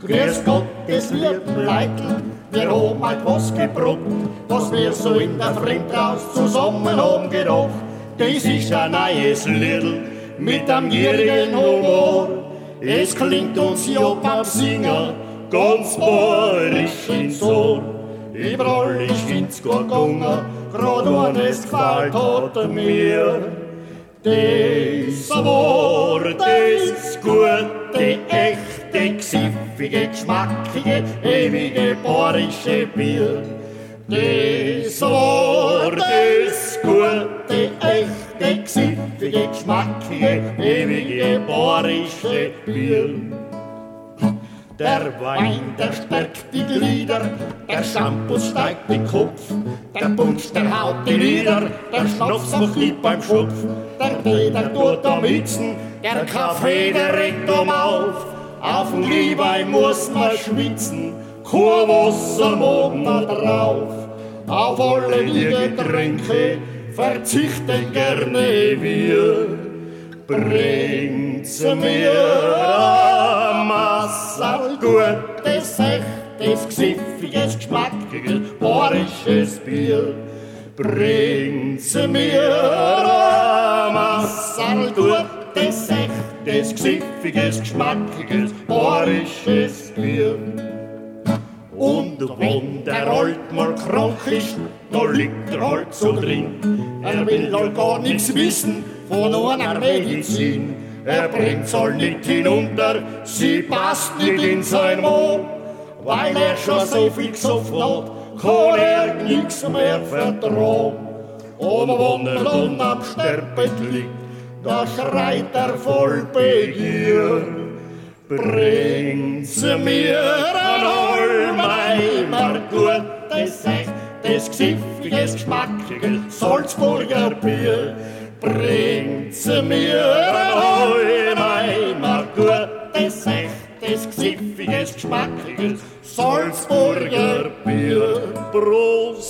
Grüß Gott, das lieben Leitl, wir haben halt was gebrockt, was wir so in der Fremdhaus zusammen haben gedacht. Das ist ein neues Liedl mit einem gierigen Humor. Es klingt uns ja beim Singen ganz bayerisch ins Ohr. Überall ist find's gut gegangen, grad eines gefällt hat mir. Das war das gute, echte, gsiffige, geschmackige, ewige bayerische Bier. Das war das gute, echte, gsiffige, geschmackige, ewige bayerische Bier. Der Wein, der stärkt die Glieder, der Shampoo steigt den Kopf, der Punsch, der haut die Lieder, der Schnaps macht lieb beim Schopf, der Tee, der tut am Hitzen, der Kaffee, der regt auf dem Glühwein muss man schwitzen, kein Wasser mag man drauf, auf alle die Getränke verzichten gerne wir. Bringt's mir ein Massal gutes, echtes, gsiffiges, geschmackiges, bayerisches Bier. Bringt's mir ein Massal gutes, echtes, gsiffiges, geschmackiges, bayerisches Bier. Und wenn der Alt mal krank ist, da liegt er halt so drin. Er will halt gar nichts wissen von einer Medizin. Er bringt's halt nicht hinunter, sie passt nicht in sein Mond. Weil er schon so viel gesoffen hat, kann er nix mehr vertrauen. Und wenn er dann am Sterbebett liegt, da schreit er voll Begier. Bringt's mir ein Holmeimer gutes, echtes, gsiffiges, geschmackiges Salzburger Bier. Bringt's mir ein Holmeimer gutes, echtes, gsiffiges, geschmackiges Salzburger Bier. Prost!